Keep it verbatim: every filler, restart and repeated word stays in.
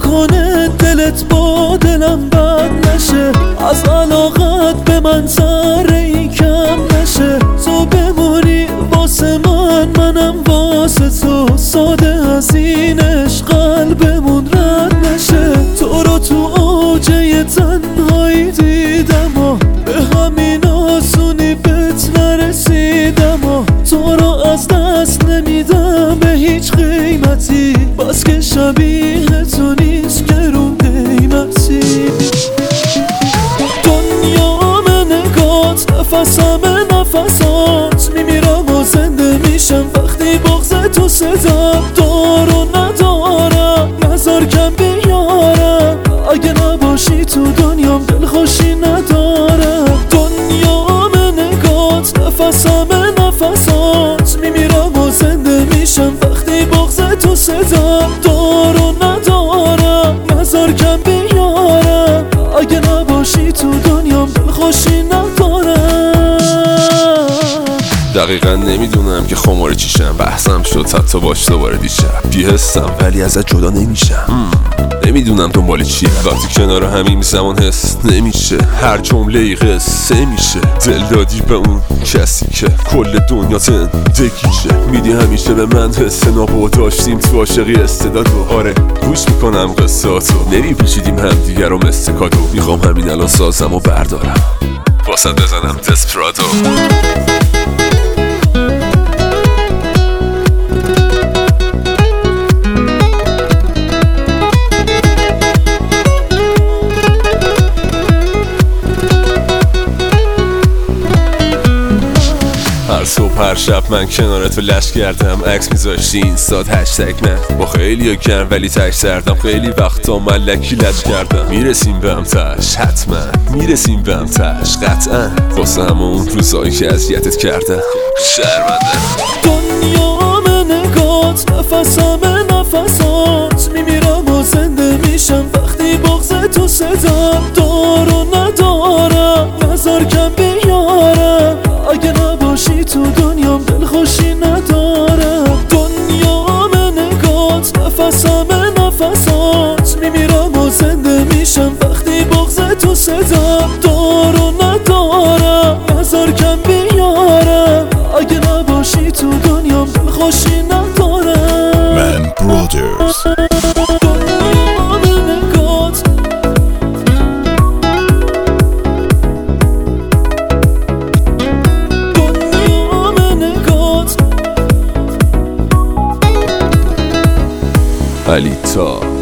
نکنه دلت با دلم بد نشه، از علاقت به من ذره ای کم نشه. تو بمونی واسه من، منم واسه تو، ساده از این عشق قلبمون رد نشه. تو رو تو اوجه تنهایی دیدم و به همین آسونی بهت نرسیدم و تو رو از دست نمیدم به هیچ قیمتی، بس که شبیه تو نیست که رو قیمتی. دنیام نگات نفسم نفسات، میمیرم و زنده میشم وقتی بغض تو صدا دار و ندارم، نظر کم بیارم اگه نباشی تو دنیام دلخوشی ندارم. دنیام نگات نفسم نفسات، میمیرم و زنده میشم وقتی بغض تو صدا دار و ندارم، نظر کم بیارم اگه نباشی تو دنیام دلخوشی ندارم. دقیقا نمیدونم که خمار چیشم، بحثم شد حتی باش دوباره دیشب. بی‌حسم ولی ازت جدا نمیشم، نمیدونم دنبال چیه. وقتی کنار همین زمان حس نمیشه، هر جمله ای قصه میشه. دل دادی به اون کسی که کل دنیا زندگیشه، میدی همیشه به من حس نابو داشتیم تو عاشقی استعدادو. آره گوش میکنم قصاتو، نمیپیچیدیم همدیگر رو مثل کادو. میخوام همین الان سازم و بردارم واسه بزنم دسپرادو. هر صبح هر شب من کنارت لش کردم، عکس میذاشتی اینستاد هشتگ من با خیلی گرم ولی تک سردم. خیلی وقتا من لکی لش کردم، میرسیم به هم تش، حتما میرسیم به هم تش قطعا، واسه همون روزایی که اذیتت کردم شرمنده. دنیام نگات نفسم نفسات، میمیرم و زنده میشم وقتی بغض تو صدا دار و ندارم، نظر کم بیارم اگه نباشی تو دنیام دلخوشی ندارم. دنیام نگات نفسم نفسات، میمیرم و زنده میشم وقتی بغض تو صدا دار و ندارم، نظر کم بیارم اگه نباشی تو دنیام دلخوشی ندارم. من برادرز علیتا